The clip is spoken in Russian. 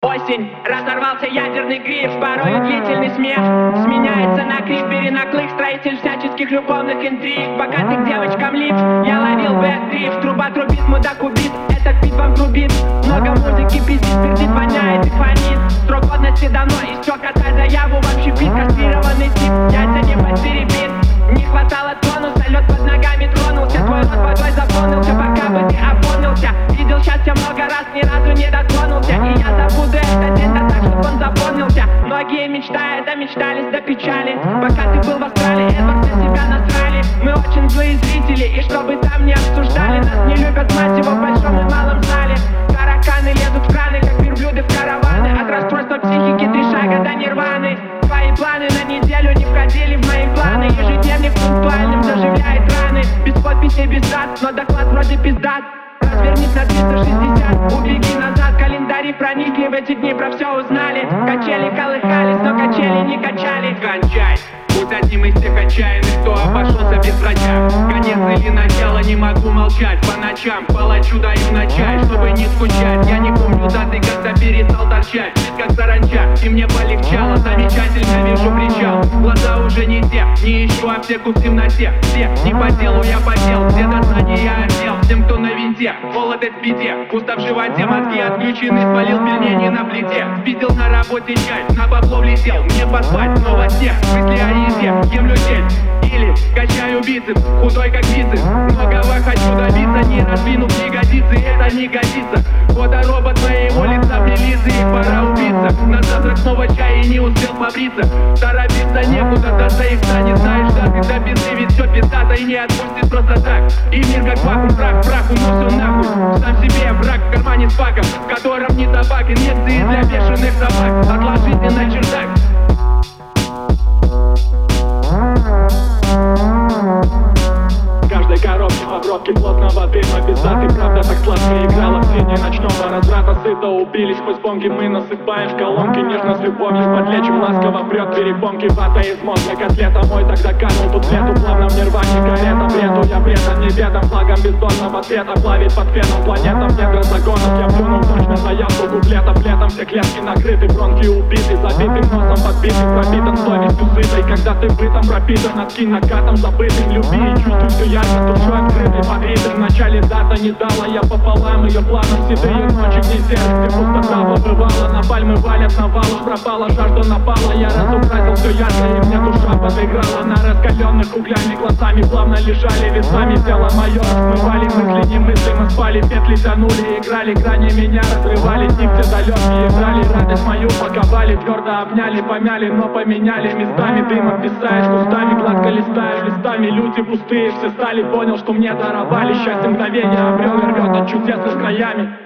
осень. Разорвался ядерный гриф, порою длительный смех сменяется на крик, перенаклык, строитель всяческих любовных интриг. Богатых девочкам лифт, я ловил бэк-дрифт. Труба трубит, мудак убит, этот бит вам грубит. Много музыки пиздит, пердит, воняет и фонит. Срок годности давно истек, отдай заяву. Вообще бит, кастрированный тип, яйца не подтеребит. Не хватало тонуса, лед под ногами тронулся. Твой рот водой заполнился, пока бы ты опомнился. Видел счастье много раз, ни разу не дотронулся. И я забуду этот день, да так, чтоб он запомнился. Многие мечтая, домечтались до печали. Пока ты был в Австралии, Эдвард на себя насрали. Мы очень злые зрители, и чтобы там не обсуждали. Нас не любят, мать его, в большом и малом зале. Тараканы лезут в краны, как верблюды в караваны. От расстройства психики 3 шага до нирваны. Твои планы на неделю не входили в мои планы. Ежедневник пунктуальным заживляет раны. Без подписей, без дат, но доклад вроде пиздат. Развернись на 360, убеги назад. Календари проникли, в эти дни про все узнали. Качели колыхались, но качели не качали. Кончай, будь одним из тех отчаянных, кто обошелся без врача. Конец или начало, не могу молчать. По ночам палачу даю на чай, чтобы не скучать. Я не помню даты, когда перестал торчать. Как саранча, и мне полегчало. Замечательно вижу причал. Глаза уже не те, не ищу аптеку в темноте. Все, не по делу я потел, все до знания я отдел. Всем, кто на винте, молодость в беде. Пусто в животе, мозги отключены, спалил пельмени на плите. Спиздил на работе чай, на бабло влетел. Мне поспать, снова снег, мысли о еде, ем людей. Или качаю бицепс, худой как бицепс. Многого хочу добиться, не раздвинув ягодицы. Это не годится, фоторобот моего лица прилизы. И пора убиться, на завтрак снова чай и не успел побриться. Торопиться некуда, до заикта не знаешь даты. До пизды, ведь все пиздато и не отпустит просто так. И мир как вакуум, прах, прах, уносу нахуй. Сам себе враг в кармане с паком, в котором не табак, инъекции для бешеных собак. Отложите на чердак. Каждой коробке обробки плотного дыма. Без даты, правда, так сладко играла в тени ночного разврата. Сыто убились мы с бомги, мы насыпаем в колонки. Нежно с любовью подлечим, ласково прет перепомки. Вата из мозга, котлета мой тогда канул тут лету. Плавно в нирване карета, бреду я предан небедом. Флагом бездонного цвета плавит под феном планетам. Нет законов, я плюнул точно заявку куплетов. Летом все клетки накрыты, бронхи убиты. Забитым носом подбитый, пропитан совестью сытой. Когда ты бытом пропитан, откинь накатом забытым. Люби и чувствуй все ярко, душой открытой под ритм. В начале дата не дала я пополам ее планов. Седые ночи, где сердце пустота побывала. На пальмы валят навалом, пропала жажда напала. Я разукрасил все ярко, и мне душа подыграла. На раскаленных углями глазами плавно лежали весами. Тело мое смывали мысли, немыслимо спали. Петли тянули, играли, грани меня разрывали. Тип те далекие играли, радость мою паковали. Твердо обняли, помяли, но поменяли местами. Дымом писаешь кустами, гладко листаешь листами. Люди пустые все стали, понял, что мне даровали. Счастье мгновения обрел и рвет от чудес с краями.